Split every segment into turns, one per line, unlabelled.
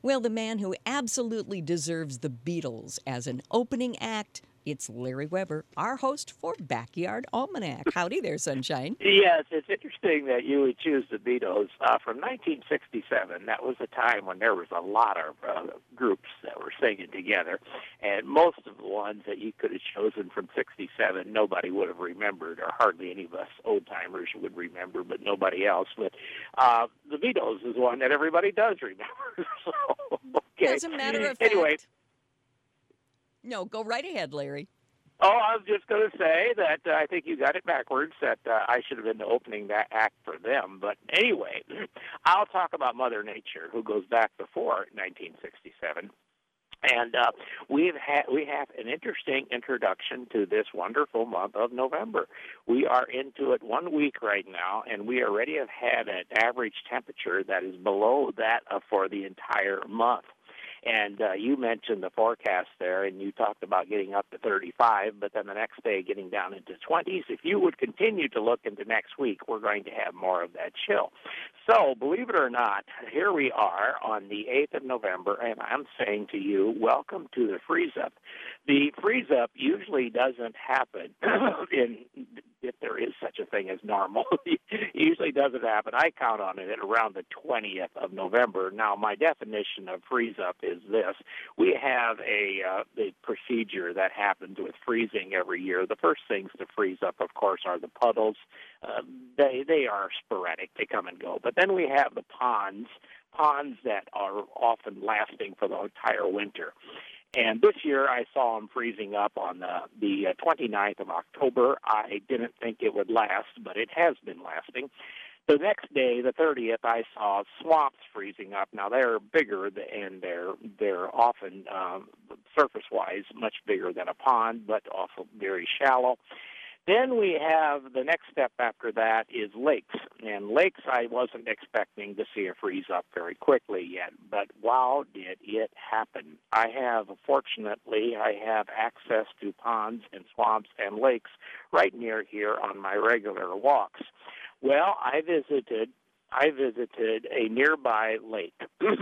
Well, the man who absolutely deserves the Beatles as an opening act, it's Larry Weber, our host for Backyard Almanac. Howdy there, sunshine.
Yes, it's interesting that you would choose the Beatles from 1967. That was a time when there was a lot of groups that were singing together, and most of the ones that you could have chosen from '67, nobody would have remembered, or hardly any of us old timers would remember, but nobody else. But the Beatles is one that everybody does remember. So, okay.
As a matter of
Anyway,
fact, no, go right ahead, Larry.
oh, I was just going to say that I think you got it backwards, that I should have been the opening that act for them. But anyway, I'll talk about Mother Nature, who goes back before 1967. And we have an interesting introduction to this wonderful month of November. We are into it 1 week right now, and we already have had an average temperature that is below that for the entire month. And you mentioned the forecast there, and you talked about getting up to 35, but then the next day getting down into 20s. If you would continue to look into next week, we're going to have more of that chill. So, believe it or not, here we are on the 8th of November, and I'm saying to you, welcome to the freeze-up. The freeze-up usually doesn't happen if there is such a thing as normal. It usually doesn't happen. I count on it at around the 20th of November. Now, my definition of freeze-up is this. We have a procedure that happens with freezing every year. The first things to freeze up, of course, are the puddles. They are sporadic. They come and go. But then we have the ponds that are often lasting for the entire winter. And this year I saw them freezing up on the 29th of October. I didn't think it would last, but it has been lasting. The next day, the 30th, I saw swamps freezing up. Now, they're bigger, and they're often, surface-wise, much bigger than a pond, but also very shallow. Then we have the next step after that is lakes. And lakes I wasn't expecting to see a freeze up very quickly yet, but wow, did it happen. Fortunately, I have access to ponds and swamps and lakes right near here on my regular walks. Well, I visited a nearby lake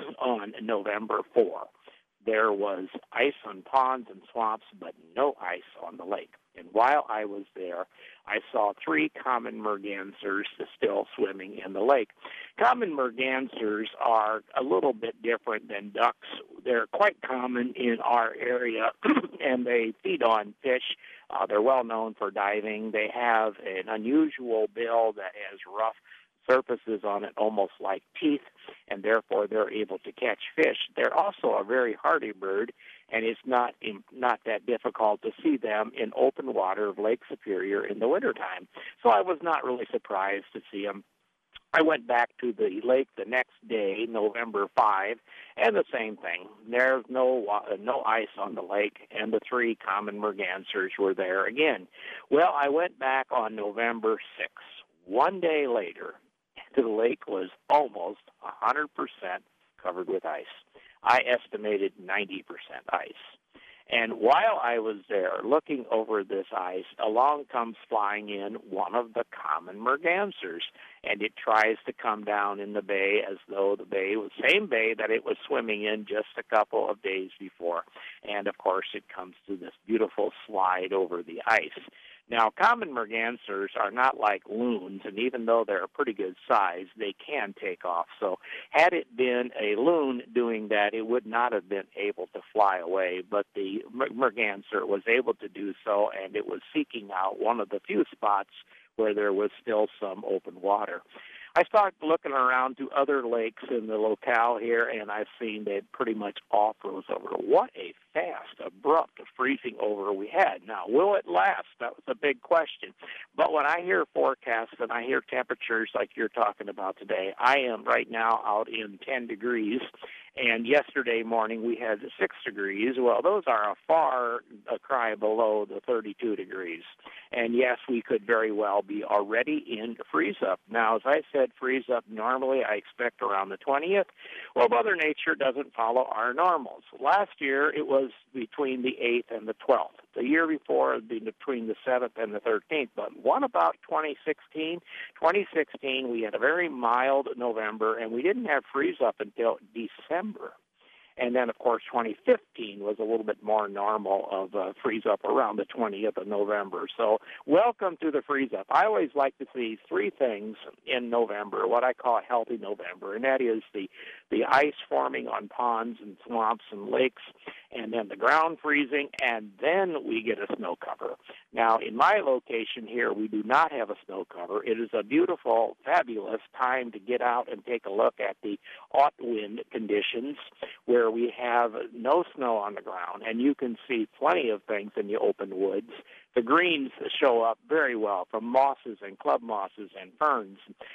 on November 4. There was ice on ponds and swamps, but no ice on the lake. And while I was there, I saw 3 common mergansers still swimming in the lake. Common mergansers are a little bit different than ducks. They're quite common in our area, and they feed on fish. They're well known for diving. They have an unusual bill that has rough surfaces on it, almost like teeth, and therefore they're able to catch fish. They're also a very hardy bird, and it's not that difficult to see them in open water of Lake Superior in the wintertime. So I was not really surprised to see them. I went back to the lake the next day, November 5, and the same thing. There's no ice on the lake, and the 3 common mergansers were there again. Well, I went back on November 6. 1 day later, the lake was almost 100% covered with ice. I estimated 90% ice. And while I was there looking over this ice, along comes flying in one of the common mergansers, and it tries to come down in the bay as though the bay was the same bay that it was swimming in just a couple of days before. And, of course, it comes to this beautiful slide over the ice. Now, common mergansers are not like loons, and even though they're a pretty good size, they can take off. So had it been a loon doing that, it would not have been able to fly away, but the merganser was able to do so, and it was seeking out one of the few spots where there was still some open water. I started looking around to other lakes in the locale here, and I've seen they pretty much all froze over. What a fast, abrupt freezing over we had. Now, will it last? That was a big question. But when I hear forecasts and I hear temperatures like you're talking about today, I am right now out in 10 degrees, and yesterday morning we had 6 degrees. Well, those are a cry below the 32 degrees. And yes, we could very well be already in freeze-up. Now, as I said, freeze-up normally I expect around the 20th. Well, Mother Nature doesn't follow our normals. Last year it was between the 8th and the 12th. The year before it was between the 7th and the 13th. But what about 2016? 2016, we had a very mild November, and we didn't have freeze-up until December. And then, of course, 2015 was a little bit more normal of freeze up around the 20th of November. So welcome to the freeze up. I always like to see three things in November, what I call a healthy November, and that is the ice forming on ponds and swamps and lakes, and then the ground freezing, and then we get a snow cover. Now, in my location here, we do not have a snow cover. It is a beautiful, fabulous time to get out and take a look at the wind conditions where we have no snow on the ground, and you can see plenty of things in the open woods. The greens show up very well, from mosses and club mosses and ferns,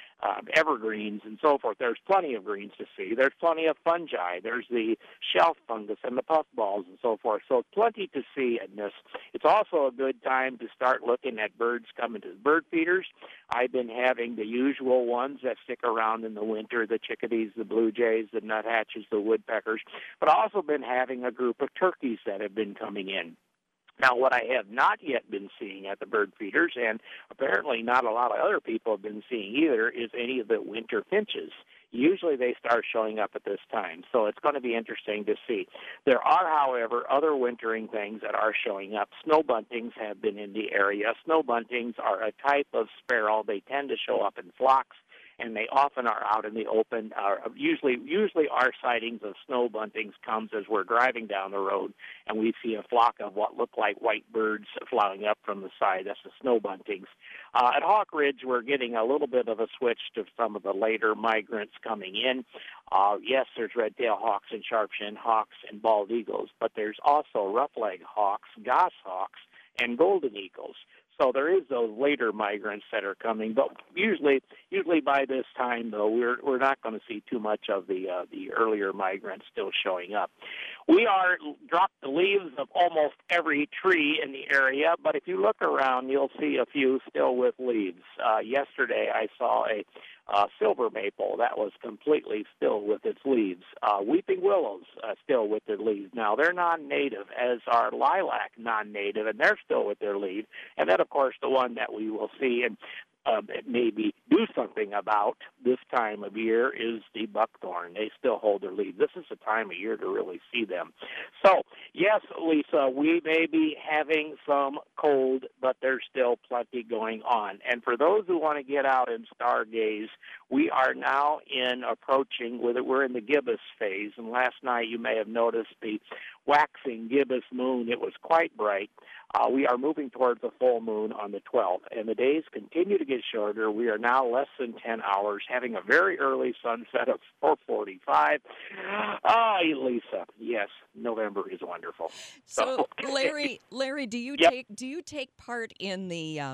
evergreens and so forth. There's plenty of greens to see. There's plenty of fungi. There's the shelf fungus and the puffballs and so forth. So plenty to see in this. It's also a good time to start looking at birds coming to the bird feeders. I've been having the usual ones that stick around in the winter, the chickadees, the blue jays, the nuthatches, the woodpeckers, but also been having a group of turkeys that have been coming in. Now, what I have not yet been seeing at the bird feeders, and apparently not a lot of other people have been seeing either, is any of the winter finches. Usually they start showing up at this time, so it's going to be interesting to see. There are, however, other wintering things that are showing up. Snow buntings have been in the area. Snow buntings are a type of sparrow. They tend to show up in flocks, and they often are out in the open. Usually our sightings of snow buntings comes as we're driving down the road, and we see a flock of what look like white birds flying up from the side. That's the snow buntings. At Hawk Ridge, we're getting a little bit of a switch to some of the later migrants coming in. Yes, there's red-tailed hawks and sharp-shinned hawks and bald eagles, but there's also rough-legged hawks, goshawks, and golden eagles. So there is those later migrants that are coming, but usually by this time, though, we're not going to see too much of the earlier migrants still showing up. We are dropped the leaves of almost every tree in the area, but if you look around, you'll see a few still with leaves. Yesterday, I saw a silver maple that was completely still with its leaves. Weeping willows still with their leaves. Now, they're non-native, as are lilac non-native, and they're still with their leaves. And then, of course, the one that we will see and maybe do something about this time of year is the buckthorn. They still hold their leaves. This is the time of year to really see them. So, yes, Lisa, we may be having some cold, but there's still plenty going on. And for those who want to get out and stargaze, we are now we're in the gibbous phase. And last night you may have noticed the waxing gibbous moon. It was quite bright. We are moving towards a full moon on the 12th, and the days continue to get shorter. We are now less than 10 hours, having a very early sunset of 4:45. Lisa, yes, November is wonderful.
So, Larry, do you
Yep.
take part in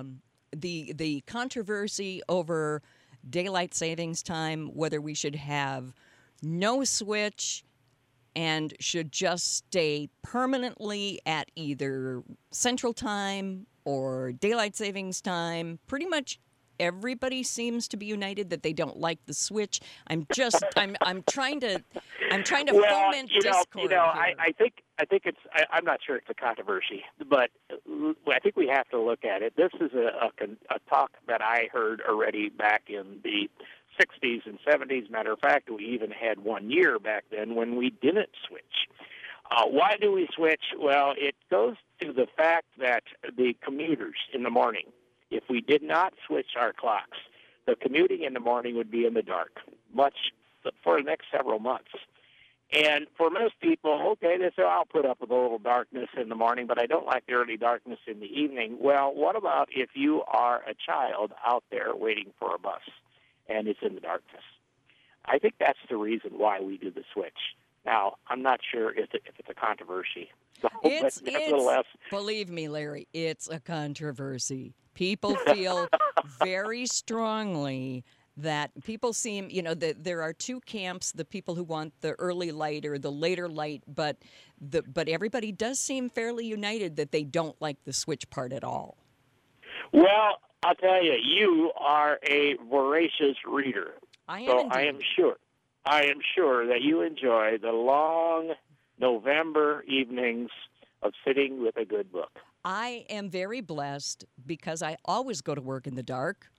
the controversy over daylight savings time, whether we should have no switch and should just stay permanently at either Central Time or Daylight Savings Time? Pretty much everybody seems to be united that they don't like the switch. I'm trying to foment discord here.
I think it's. I'm not sure it's a controversy, but I think we have to look at it. This is a talk that I heard already back in the 60s and 70s. Matter of fact, we even had 1 year back then when we didn't switch. Why do we switch? Well, it goes to the fact that the commuters in the morning, if we did not switch our clocks, the commuting in the morning would be in the dark, much for the next several months. And for most people, okay, they say, I'll put up with a little darkness in the morning, but I don't like the early darkness in the evening. Well, what about if you are a child out there waiting for a bus and it's in the darkness? I think that's the reason why we do the switch. Now, I'm not sure if it's a controversy. So,
believe me, Larry, it's a controversy. People feel very strongly that people seem, there are two camps, the people who want the early light or the later light, but everybody does seem fairly united that they don't like the switch part at all.
Well, I'll tell you, you are a voracious reader.
I am.
So
indeed.
I am sure that you enjoy the long November evenings of sitting with a good book.
I am very blessed because I always go to work in the dark.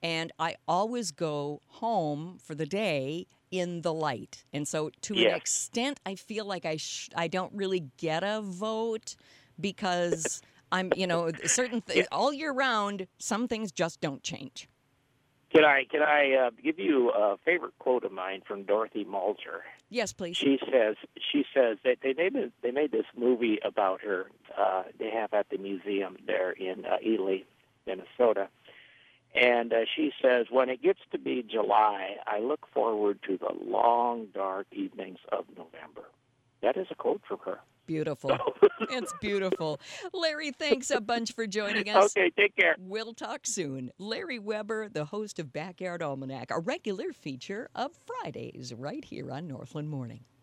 and I always go home for the day in the light. And so to an
Yes.
extent, I feel like I don't really get a vote because I'm, certain
Yeah.
all year round, some things just don't change.
Can I give you a favorite quote of mine from Dorothy Mulger?
Yes, please.
She says that they made this movie about her. They have at the museum there in Ely, Minnesota. And she says, when it gets to be July, I look forward to the long, dark evenings of November. That is a quote from her.
Beautiful. It's beautiful. Larry, thanks a bunch for joining us.
Okay, take care.
We'll talk soon. Larry Weber, the host of Backyard Almanac, a regular feature of Fridays right here on Northland Morning.